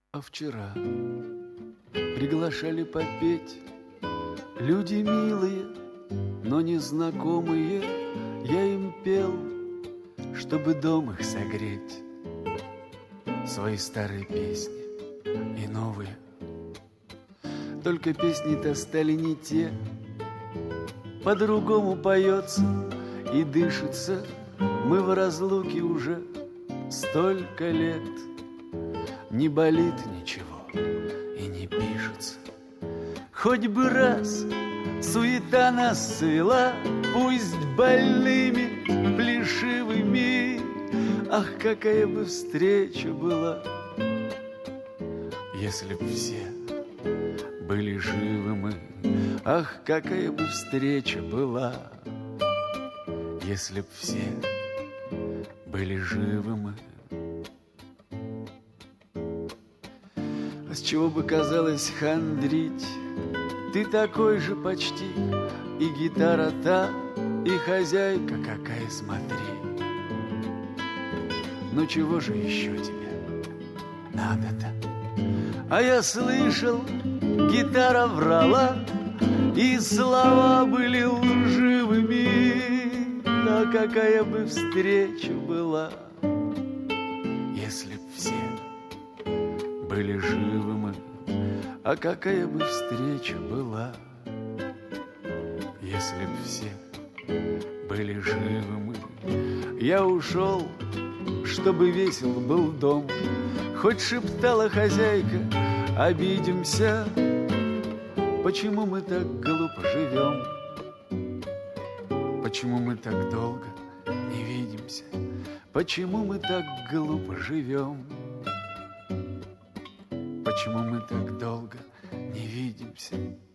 А вчера приглашали попеть люди милые, но незнакомые. Я им пел, чтобы дом их согреть, свои старые песни и новые. Только песни-то стали не те, по-другому поется и дышится. Мы в разлуке уже столько лет. Не болит ничего и не пишется. Хоть бы раз суета нас свела, пусть больными, плешивыми. Ах, какая бы встреча была, если б все были живы мы. Ах, какая бы встреча была, если б все были живы мы. А с чего бы казалось хандрить? Ты такой же почти, и гитара та, и хозяйка какая, смотри. Ну чего же еще тебе надо-то? А я слышал, гитара врала, и слова были лживыми. А какая бы встреча была, если б все были живы мы. А какая бы встреча была, если б все были живы мы. Я ушел, чтобы весел был дом. Хоть шептала хозяйка, обидимся. Почему мы так глупо живем? Почему мы так долго не видимся? Почему мы так глупо живем? Почему мы так долго не видимся?